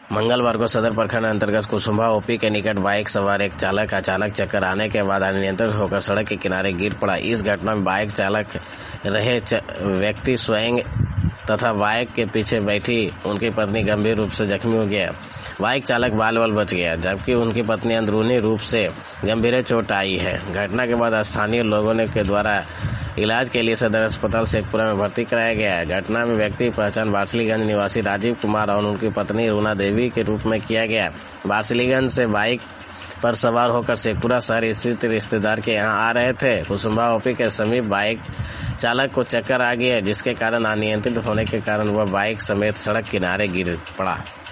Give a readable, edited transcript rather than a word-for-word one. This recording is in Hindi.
मंगलवार को सदर प्रखंड अंतर्गत कुसुम्भा ओपी के निकट बाइक सवार एक चालक अचानक चक्कर आने के बाद अनियंत्रित होकर सड़क के किनारे गिर पड़ा। इस घटना में बाइक चालक रहे व्यक्ति स्वयं तथा बाइक के पीछे बैठी उनकी पत्नी गंभीर रूप से जख्मी हो गया। बाइक चालक बाल-बाल बच गया, जबकि उनकी पत्नी अंदरूनी रूप से गंभीर चोट आई है। घटना के बाद स्थानीय लोगों के द्वारा इलाज के लिए सदर अस्पताल शेखपुरा में भर्ती कराया गया है। घटना में व्यक्ति की पहचान बार्सिलीगंज निवासी राजीव कुमार और उनकी पत्नी रुना देवी के रूप में किया गया। बार्सिलीगंज से बाइक पर सवार होकर शेखपुरा शहर स्थित रिश्तेदार के यहां आ रहे थे। कुसुम्भा ओपी के समीप बाइक चालक को चक्कर आ गया, जिसके कारण अनियंत्रित होने के कारण वह बाइक समेत सड़क किनारे गिर पड़ा।